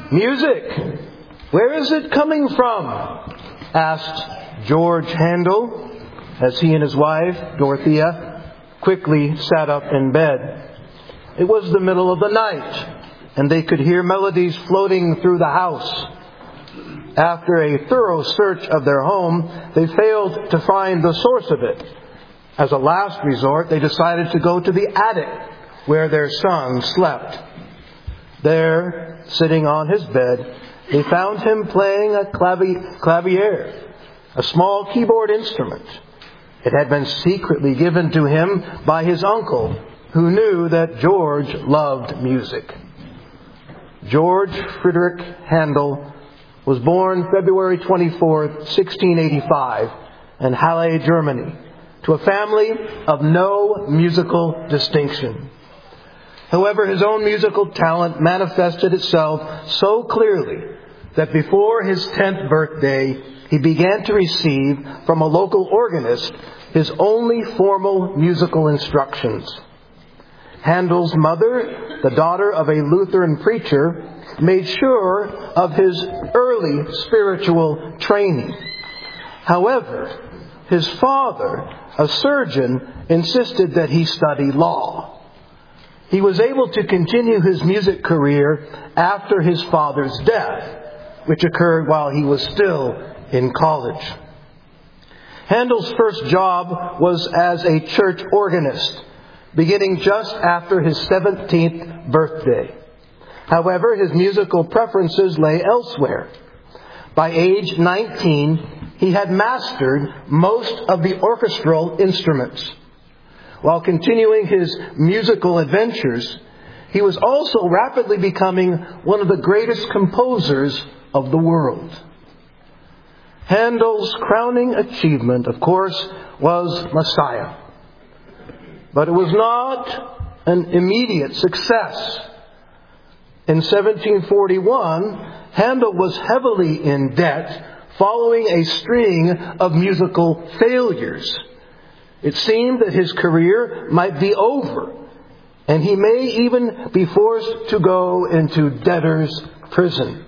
"Music, where is it coming from?" asked George Handel, as he and his wife, Dorothea, quickly sat up in bed. It was the middle of the night, and they could hear melodies floating through the house. After a thorough search of their home, they failed to find the source of it. As a last resort, they decided to go to the attic where their son slept. There, sitting on his bed, they found him playing a clavier, a small keyboard instrument. It had been secretly given to him by his uncle, who knew that George loved music. George Friedrich Handel was born February 24th, 1685, in Halle, Germany, to a family of no musical distinction. However, his own musical talent manifested itself so clearly that before his 10th birthday, he began to receive from a local organist his only formal musical instructions. Handel's mother, the daughter of a Lutheran preacher, made sure of his early spiritual training. However, his father, a surgeon, insisted that he study law. He was able to continue his music career after his father's death, which occurred while he was still in college. Handel's first job was as a church organist, beginning just after his 17th birthday. However, his musical preferences lay elsewhere. By age 19, he had mastered most of the orchestral instruments. While continuing his musical adventures, he was also rapidly becoming one of the greatest composers of the world. Handel's crowning achievement, of course, was Messiah. But it was not an immediate success. In 1741, Handel was heavily in debt following a string of musical failures. It seemed that his career might be over, and he may even be forced to go into debtor's prison.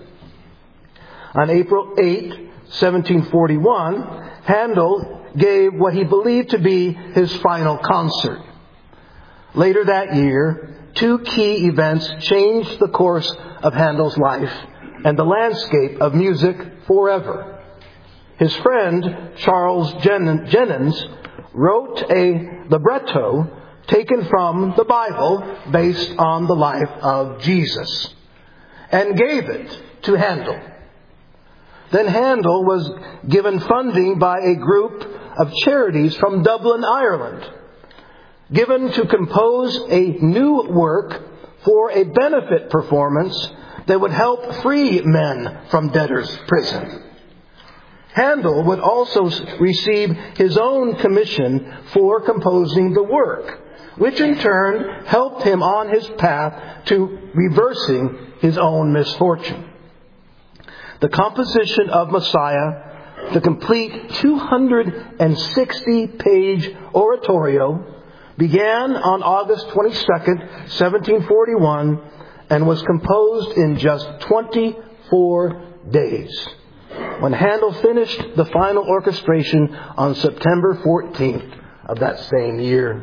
On April 8, 1741, Handel gave what he believed to be his final concert. Later that year, two key events changed the course of Handel's life and the landscape of music forever. His friend, Charles Jennens, wrote a libretto taken from the Bible based on the life of Jesus and gave it to Handel. Then Handel was given funding by a group of charities from Dublin, Ireland, given to compose a new work for a benefit performance that would help free men from debtor's prison. Handel would also receive his own commission for composing the work, which in turn helped him on his path to reversing his own misfortune. The composition of Messiah, the complete 260-page oratorio, began on August 22nd, 1741, and was composed in just 24 days, when Handel finished the final orchestration on September 14th of that same year.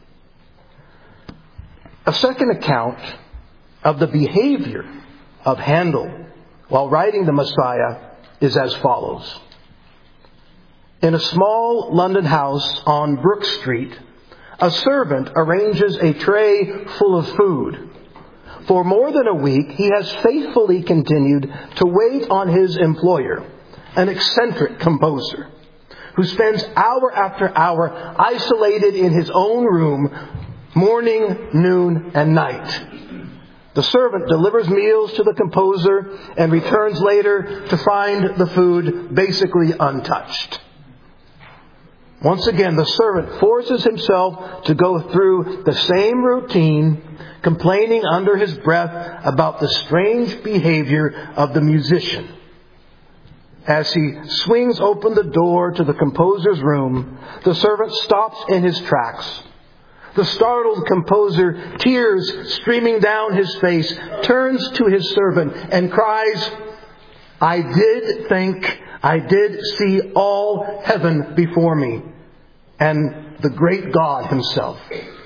A second account of the behavior of Handel while writing the Messiah is as follows. In a small London house on Brook Street, a servant arranges a tray full of food. For more than a week, he has faithfully continued to wait on his employer, an eccentric composer, who spends hour after hour isolated in his own room, morning, noon, and night. The servant delivers meals to the composer and returns later to find the food basically untouched. Once again, the servant forces himself to go through the same routine, complaining under his breath about the strange behavior of the musician. As he swings open the door to the composer's room, the servant stops in his tracks. The startled composer, tears streaming down his face, turns to his servant and cries, "I did think, I did see all heaven before me, and the great God himself."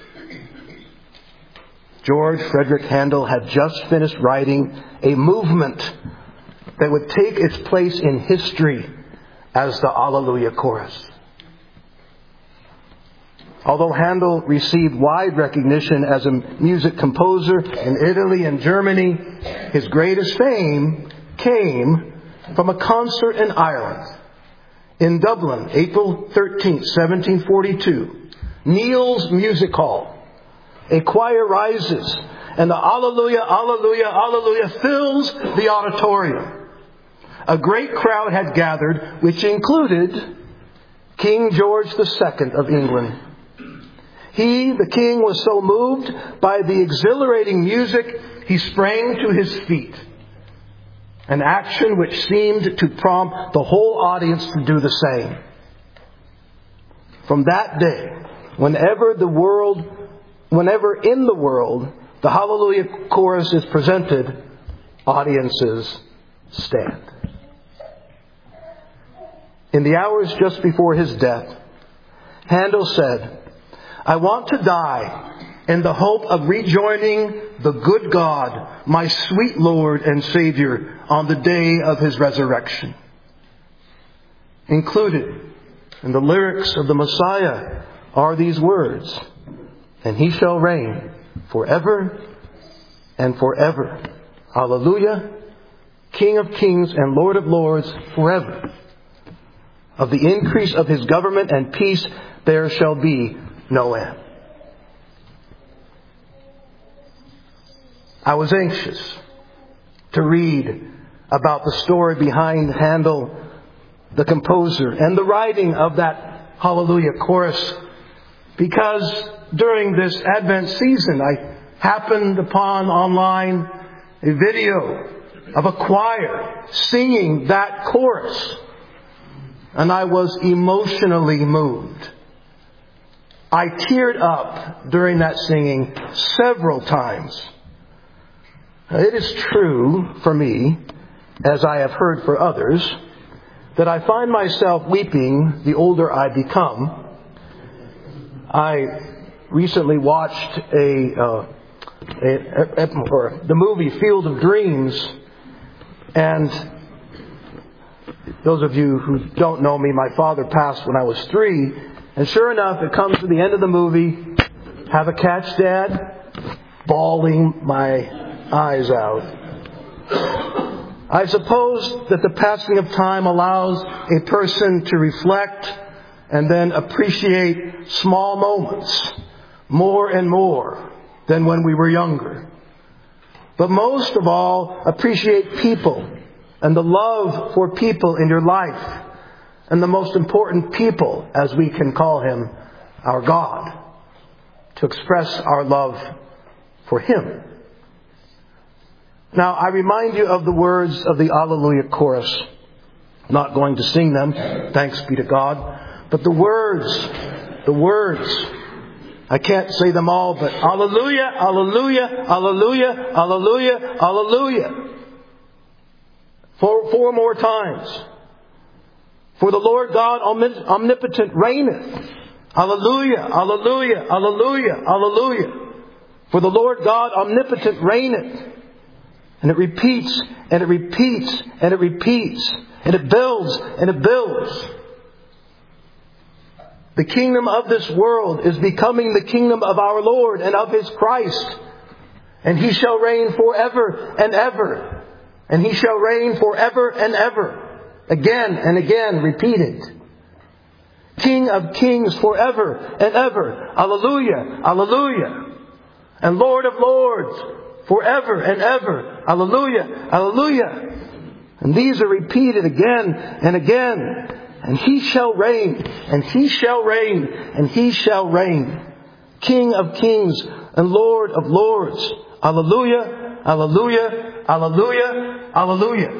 George Frederick Handel had just finished writing a movement that would take its place in history as the Alleluia Chorus. Although Handel received wide recognition as a music composer in Italy and Germany, his greatest fame came from a concert in Ireland. In Dublin, April 13th, 1742, Neil's Music Hall. A choir rises, and the Alleluia, Alleluia, Alleluia fills the auditorium. A great crowd had gathered, which included King George II of England. He, the king, was so moved by the exhilarating music, he sprang to his feet. An action which seemed to prompt the whole audience to do the same. From that day, whenever in the world the Hallelujah Chorus is presented, audiences stand. In the hours just before his death, Handel said, "I want to die in the hope of rejoining the good God, my sweet Lord and Savior, on the day of his resurrection." Included in the lyrics of the Messiah are these words, "And he shall reign forever and forever. Alleluia, King of kings and Lord of lords, forever. Of the increase of his government and peace there shall be no end." I was anxious to read about the story behind Handel, the composer, and the writing of that Hallelujah Chorus, because during this Advent season I happened upon online a video of a choir singing that chorus, and I was emotionally moved. I teared up during that singing several times. It is true for me, as I have heard for others, that I find myself weeping the older I become. I recently watched the movie Field of Dreams, and those of you who don't know me, my father passed when I was 3, and sure enough, it comes to the end of the movie, have a catch, Dad? Bawling my eyes out. I suppose that the passing of time allows a person to reflect and then appreciate small moments more and more than when we were younger. But most of all, appreciate people and the love for people in your life, and the most important people, as we can call him, our God, to express our love for him. Now, I remind you of the words of the Alleluia Chorus. I'm not going to sing them, thanks be to God, but the words, I can't say them all, but Alleluia, Alleluia, Alleluia, Alleluia, Alleluia. 4 more times. For the Lord God omnipotent reigneth. Alleluia, Alleluia, Alleluia, Alleluia. For the Lord God omnipotent reigneth. And it repeats, and it repeats, and it repeats. And it builds, and it builds. The kingdom of this world is becoming the kingdom of our Lord and of His Christ. And He shall reign forever and ever. And He shall reign forever and ever. Again and again repeated. King of kings forever and ever. Alleluia, Alleluia. And Lord of lords forever and ever. Alleluia, Alleluia. And these are repeated again and again. And He shall reign, and He shall reign, and He shall reign. King of kings and Lord of lords. Alleluia, Alleluia, Alleluia, Alleluia.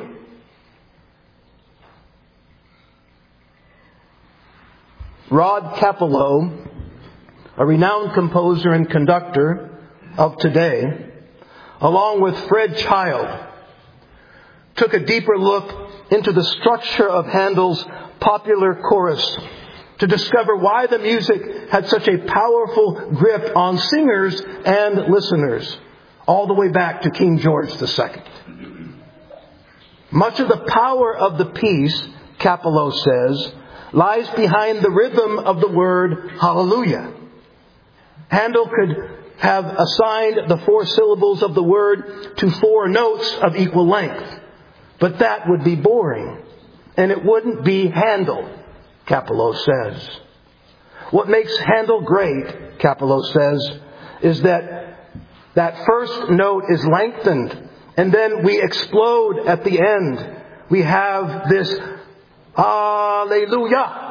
Rod Capello, a renowned composer and conductor of today, along with Fred Child, took a deeper look into the structure of Handel's popular chorus to discover why the music had such a powerful grip on singers and listeners, all the way back to King George II. Much of the power of the piece, Capello says, lies behind the rhythm of the word hallelujah. Handel could have assigned the 4 syllables of the word to 4 notes of equal length, but that would be boring, and it wouldn't be Handel, Capello says. What makes Handel great, Capello says, is that first note is lengthened, and then we explode at the end. We have this Alleluia.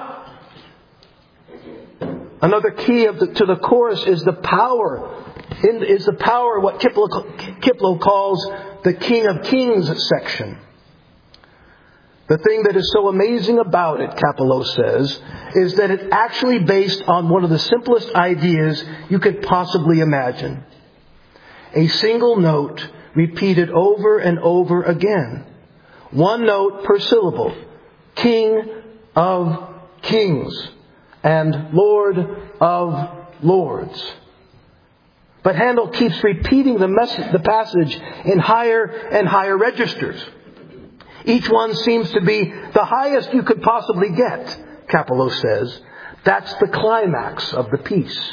Another key to the chorus is the power. What Kiplo calls the King of Kings section. The thing that is so amazing about it, Capello says, is that it's actually based on one of the simplest ideas you could possibly imagine. A single note repeated over and over again. 1 note per syllable. King of Kings and Lord of Lords. But Handel keeps repeating the passage in higher and higher registers. Each one seems to be the highest you could possibly get, Capello says. That's the climax of the piece.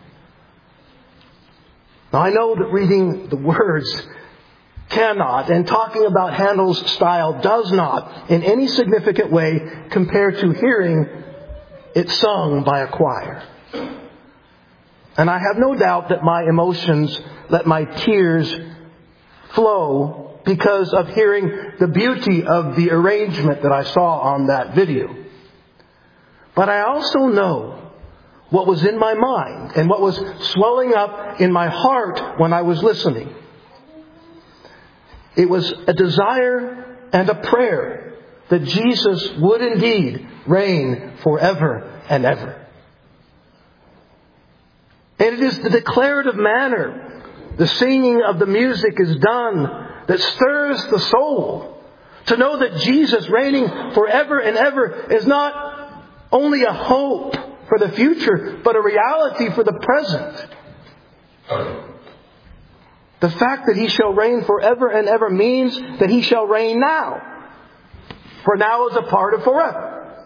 Now I know that reading the words cannot, and talking about Handel's style does not, in any significant way, compare to hearing it sung by a choir. And I have no doubt that my emotions, that my tears flow because of hearing the beauty of the arrangement that I saw on that video. But I also know what was in my mind and what was swelling up in my heart when I was listening. It was a desire and a prayer that Jesus would indeed reign forever and ever. And it is the declarative manner the singing of the music is done that stirs the soul to know that Jesus reigning forever and ever is not only a hope for the future, but a reality for the present. The fact that He shall reign forever and ever means that He shall reign now. For now is a part of forever.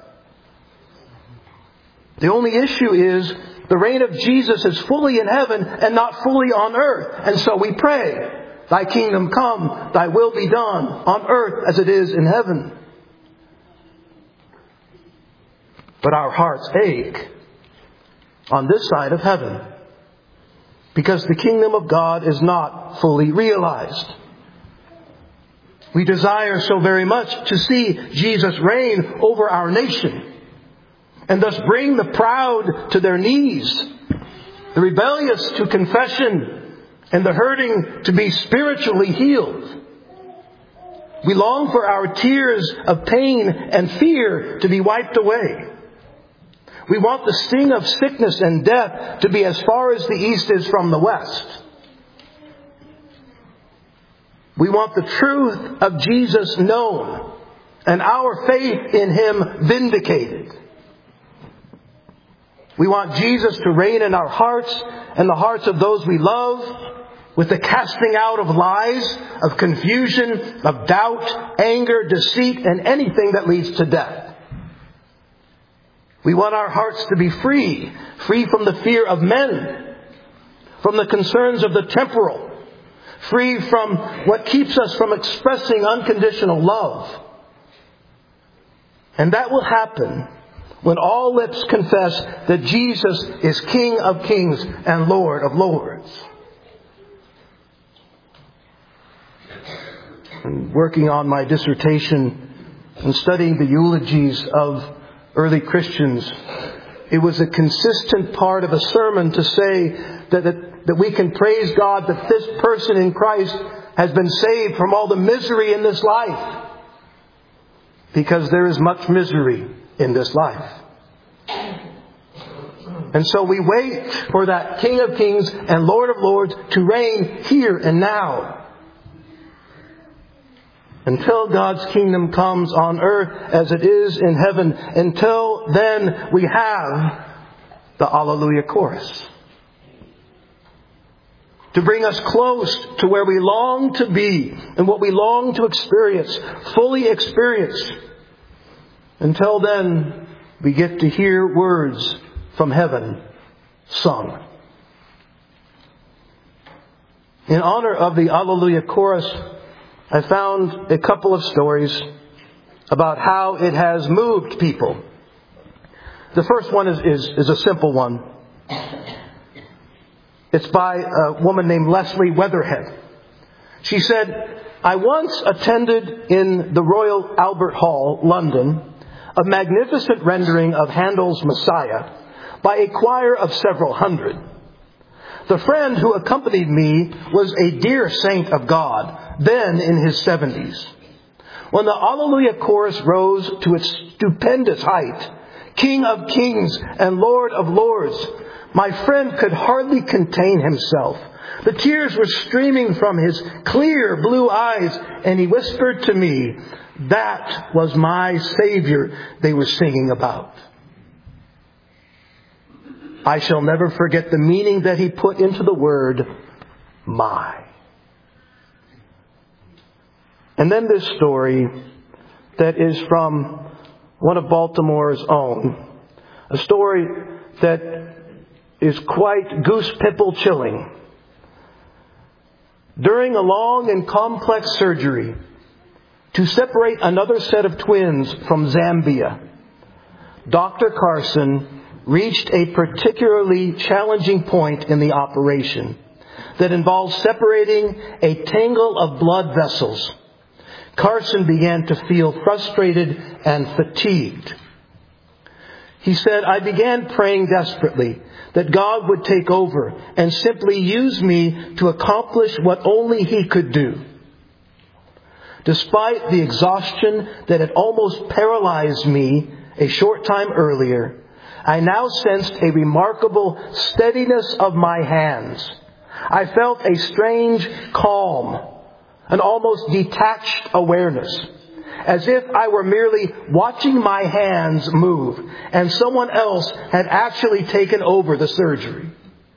The only issue is the reign of Jesus is fully in heaven and not fully on earth. And so we pray, Thy kingdom come, Thy will be done on earth as it is in heaven. But our hearts ache on this side of heaven because the kingdom of God is not fully realized. We desire so very much to see Jesus reign over our nation and thus bring the proud to their knees, the rebellious to confession, and the hurting to be spiritually healed. We long for our tears of pain and fear to be wiped away. We want the sting of sickness and death to be as far as the east is from the west. We want the truth of Jesus known and our faith in Him vindicated. We want Jesus to reign in our hearts and the hearts of those we love, with the casting out of lies, of confusion, of doubt, anger, deceit, and anything that leads to death. We want our hearts to be free from the fear of men, from the concerns of the temporal, free from what keeps us from expressing unconditional love. And that will happen when all lips confess that Jesus is King of Kings and Lord of Lords. And working on my dissertation and studying the eulogies of early Christians, it was a consistent part of a sermon to say that we can praise God that this person in Christ has been saved from all the misery in this life. Because there is much misery in this life. And so we wait for that King of Kings and Lord of Lords to reign here and now. Until God's kingdom comes on earth as it is in heaven, until then we have the Alleluia chorus. To bring us close to where we long to be and what we long to experience, fully experience. Until then, we get to hear words from heaven sung. In honor of the Alleluia chorus, I found a couple of stories about how it has moved people. The first one is a simple one. It's by a woman named Leslie Weatherhead. She said, I once attended in the Royal Albert Hall, London, a magnificent rendering of Handel's Messiah by a choir of several hundred. The friend who accompanied me was a dear saint of God, then in his 70s. When the Alleluia chorus rose to its stupendous height, King of Kings and Lord of Lords, my friend could hardly contain himself. The tears were streaming from his clear blue eyes, and he whispered to me, that was my Savior they were singing about. I shall never forget the meaning that he put into the word, my. And then this story that is from one of Baltimore's own. A story that is quite goose-pimple chilling. During a long and complex surgery to separate another set of twins from Zambia, Dr. Carson reached a particularly challenging point in the operation that involved separating a tangle of blood vessels. Carson began to feel frustrated and fatigued. He said, I began praying desperately that God would take over and simply use me to accomplish what only He could do. Despite the exhaustion that had almost paralyzed me a short time earlier, I now sensed a remarkable steadiness of my hands. I felt a strange calm, an almost detached awareness, as if I were merely watching my hands move and someone else had actually taken over the surgery.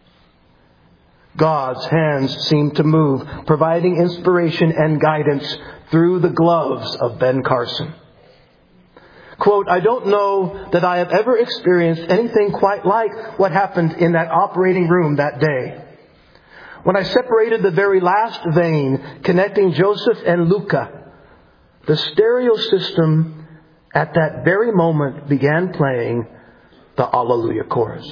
God's hands seemed to move, providing inspiration and guidance through the gloves of Ben Carson. Quote, I don't know that I have ever experienced anything quite like what happened in that operating room that day. When I separated the very last vein connecting Joseph and Luca, the stereo system at that very moment began playing the Alleluia chorus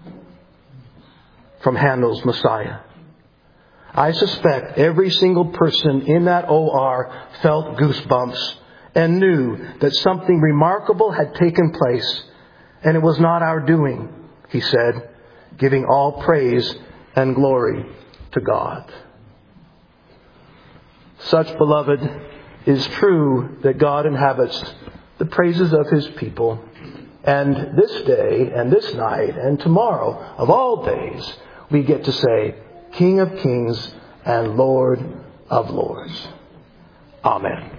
from Handel's Messiah. I suspect every single person in that OR felt goosebumps and knew that something remarkable had taken place, and it was not our doing, he said, giving all praise and glory to God. Such, beloved, is true that God inhabits the praises of His people. And this day and this night and tomorrow, of all days, we get to say, King of Kings and Lord of Lords. Amen.